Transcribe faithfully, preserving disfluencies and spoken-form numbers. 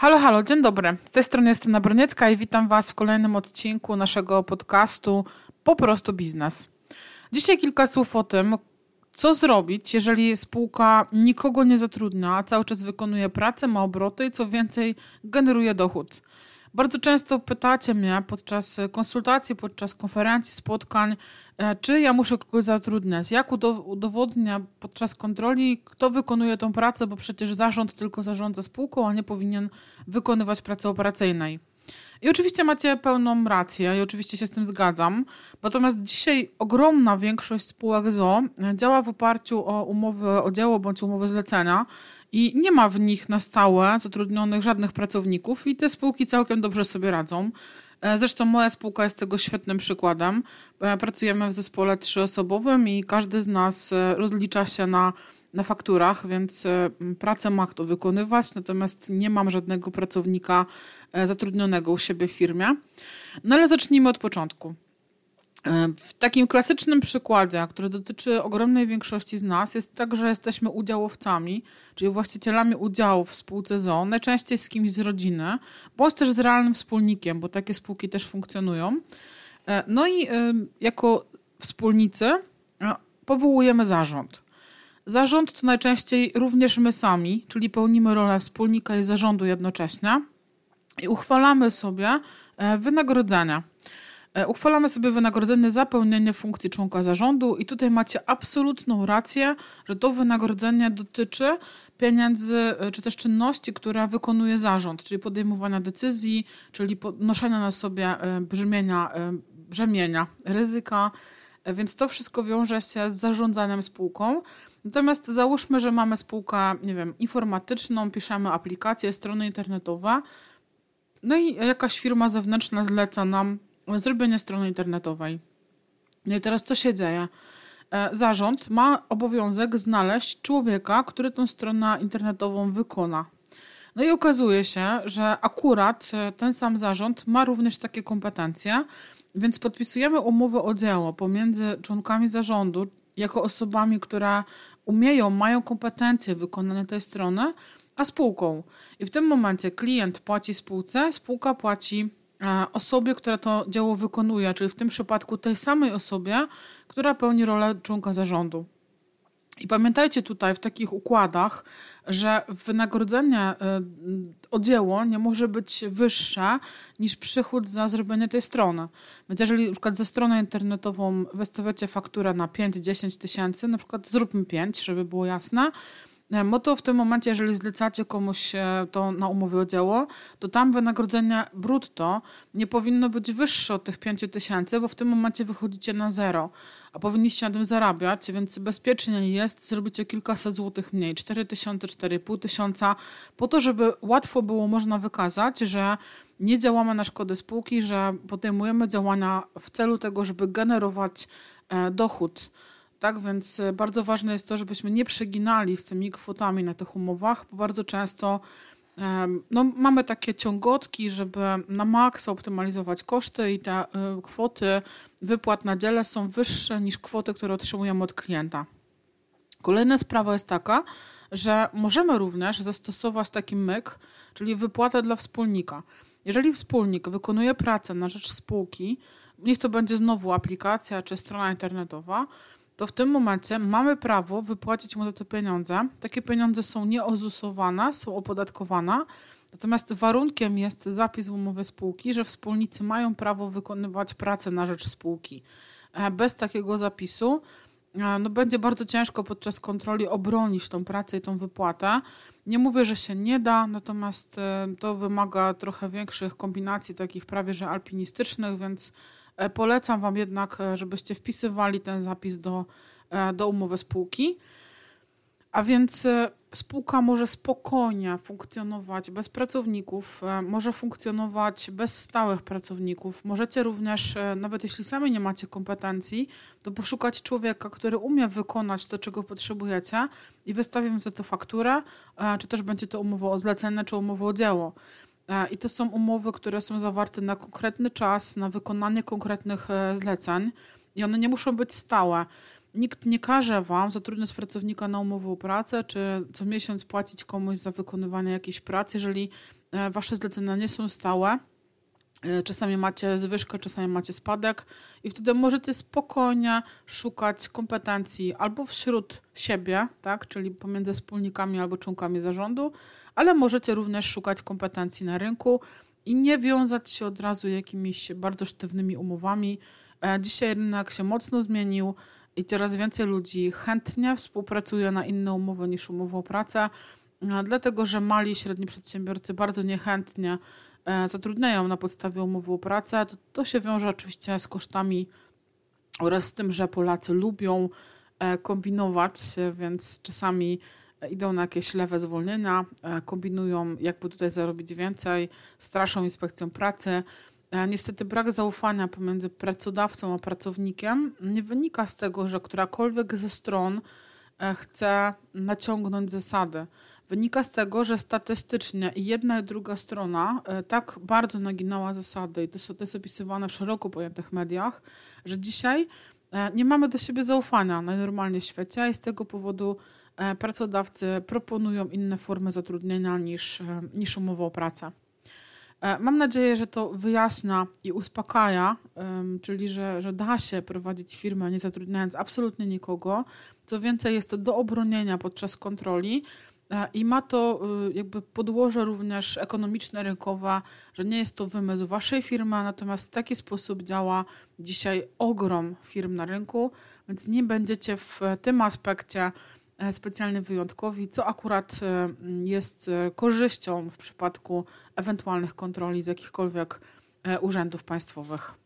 Halo, halo, dzień dobry. Z tej strony jest Anna Broniecka i witam Was w kolejnym odcinku naszego podcastu Po prostu biznes. Dzisiaj kilka słów o tym, co zrobić, jeżeli spółka nikogo nie zatrudnia, a cały czas wykonuje pracę, ma obroty i co więcej generuje dochód. Bardzo często pytacie mnie podczas konsultacji, podczas konferencji, spotkań, czy ja muszę kogoś zatrudniać, jak udowodnię podczas kontroli, kto wykonuje tą pracę, bo przecież zarząd tylko zarządza spółką, a nie powinien wykonywać pracy operacyjnej. I oczywiście macie pełną rację i oczywiście się z tym zgadzam. Natomiast dzisiaj ogromna większość spółek z o o działa w oparciu o umowy o dzieło bądź umowy zlecenia i nie ma w nich na stałe zatrudnionych żadnych pracowników i te spółki całkiem dobrze sobie radzą. Zresztą moja spółka jest tego świetnym przykładem. Pracujemy w zespole trzyosobowym i każdy z nas rozlicza się na, na fakturach, więc pracę ma kto wykonywać, natomiast nie mam żadnego pracownika zatrudnionego u siebie w firmie. No ale zacznijmy od początku. W takim klasycznym przykładzie, który dotyczy ogromnej większości z nas, jest tak, że jesteśmy udziałowcami, czyli właścicielami udziałów w spółce z o o, najczęściej z kimś z rodziny, bądź też z realnym wspólnikiem, bo takie spółki też funkcjonują. No i jako wspólnicy powołujemy zarząd. Zarząd to najczęściej również my sami, czyli pełnimy rolę wspólnika i zarządu jednocześnie i uchwalamy sobie wynagrodzenia. Uchwalamy sobie wynagrodzenie za pełnienie funkcji członka zarządu i tutaj macie absolutną rację, że to wynagrodzenie dotyczy pieniędzy czy też czynności, które wykonuje zarząd, czyli podejmowania decyzji, czyli podnoszenia na sobie brzmienia, brzemienia, ryzyka, więc to wszystko wiąże się z zarządzaniem spółką. Natomiast załóżmy, że mamy spółkę, nie wiem, informatyczną, piszemy aplikacje, strony internetowe, no i jakaś firma zewnętrzna zleca nam zrobienie strony internetowej. No i teraz co się dzieje? Zarząd ma obowiązek znaleźć człowieka, który tę stronę internetową wykona. No i okazuje się, że akurat ten sam zarząd ma również takie kompetencje, więc podpisujemy umowę o dzieło pomiędzy członkami zarządu jako osobami, które umieją, mają kompetencje wykonania tej strony, a spółką. I w tym momencie klient płaci spółce, spółka płaci osobie, która to dzieło wykonuje, czyli w tym przypadku tej samej osobie, która pełni rolę członka zarządu. I pamiętajcie tutaj w takich układach, że wynagrodzenie o dzieło nie może być wyższe niż przychód za zrobienie tej strony. Więc jeżeli na przykład za stronę internetową wystawiacie fakturę na pięć do dziesięciu tysięcy, na przykład zróbmy pięć, żeby było jasne, no to w tym momencie, jeżeli zlecacie komuś to na umowie o dzieło, to tam wynagrodzenie brutto nie powinno być wyższe od tych pięciu tysięcy, bo w tym momencie wychodzicie na zero, a powinniście na tym zarabiać, więc bezpiecznie jest zrobić o kilkaset złotych mniej, cztery tysiące, cztery i pół tysiąca, po to, żeby łatwo było można wykazać, że nie działamy na szkodę spółki, że podejmujemy działania w celu tego, żeby generować dochód. Tak, więc bardzo ważne jest to, żebyśmy nie przeginali z tymi kwotami na tych umowach, bo bardzo często no, mamy takie ciągotki, żeby na maksa optymalizować koszty i te kwoty wypłat na dziele są wyższe niż kwoty, które otrzymujemy od klienta. Kolejna sprawa jest taka, że możemy również zastosować taki myk, czyli wypłatę dla wspólnika. Jeżeli wspólnik wykonuje pracę na rzecz spółki, niech to będzie znowu aplikacja czy strona internetowa, to w tym momencie mamy prawo wypłacić mu za to pieniądze. Takie pieniądze są nieozusowane, są opodatkowane, natomiast warunkiem jest zapis w umowie spółki, że wspólnicy mają prawo wykonywać pracę na rzecz spółki. Bez takiego zapisu no, będzie bardzo ciężko podczas kontroli obronić tą pracę i tą wypłatę. Nie mówię, że się nie da, natomiast to wymaga trochę większych kombinacji, takich prawie że alpinistycznych, więc polecam Wam jednak, żebyście wpisywali ten zapis do, do umowy spółki. A więc spółka może spokojnie funkcjonować bez pracowników, może funkcjonować bez stałych pracowników. Możecie również, nawet jeśli sami nie macie kompetencji, to poszukać człowieka, który umie wykonać to, czego potrzebujecie i wystawić za to fakturę, czy też będzie to umowa o zlecenie, czy umowa o dzieło. I to są umowy, które są zawarte na konkretny czas, na wykonanie konkretnych zleceń i one nie muszą być stałe. Nikt nie każe wam zatrudniać pracownika na umowę o pracę, czy co miesiąc płacić komuś za wykonywanie jakiejś pracy, jeżeli wasze zlecenia nie są stałe. Czasami macie zwyżkę, czasami macie spadek i wtedy możecie spokojnie szukać kompetencji albo wśród siebie, tak, czyli pomiędzy wspólnikami albo członkami zarządu, ale możecie również szukać kompetencji na rynku i nie wiązać się od razu jakimiś bardzo sztywnymi umowami. Dzisiaj rynek się mocno zmienił i coraz więcej ludzi chętnie współpracuje na inne umowy niż umowy o pracę, dlatego że mali i średni przedsiębiorcy bardzo niechętnie zatrudniają na podstawie umowy o pracę. To, to się wiąże oczywiście z kosztami oraz z tym, że Polacy lubią kombinować, więc czasami idą na jakieś lewe zwolnienia, kombinują, jakby tutaj zarobić więcej, straszą inspekcją pracy. Niestety brak zaufania pomiędzy pracodawcą a pracownikiem nie wynika z tego, że którakolwiek ze stron chce naciągnąć zasady. Wynika z tego, że statystycznie i jedna i druga strona tak bardzo naginała zasady i to jest opisywane w szeroko pojętych mediach, że dzisiaj nie mamy do siebie zaufania najnormalniej w świecie i z tego powodu pracodawcy proponują inne formy zatrudnienia niż, niż umowa o pracę. Mam nadzieję, że to wyjaśnia i uspokaja, czyli że, że da się prowadzić firmę nie zatrudniając absolutnie nikogo. Co więcej, jest to do obronienia podczas kontroli i ma to jakby podłoże również ekonomiczne, rynkowe, że nie jest to wymysł waszej firmy, natomiast w taki sposób działa dzisiaj ogrom firm na rynku, więc nie będziecie w tym aspekcie specjalnie wyjątkowi, co akurat jest korzyścią w przypadku ewentualnych kontroli z jakichkolwiek urzędów państwowych.